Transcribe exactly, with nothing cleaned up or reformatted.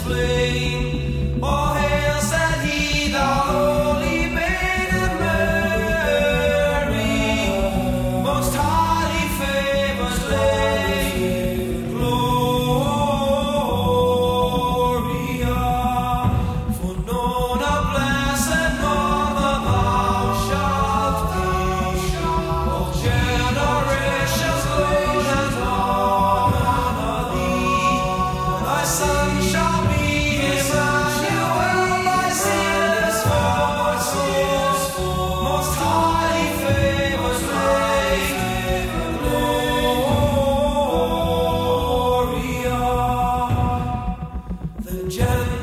flame. All hail, said he, the holy Maiden Mary, most highly favored Lady, Gloria. For known a blessed mother thou shalt be, all generations load and honor thee. Thy son shall be Emmanuel, thy sinless forces, most highly favored Lady, Gloria. Then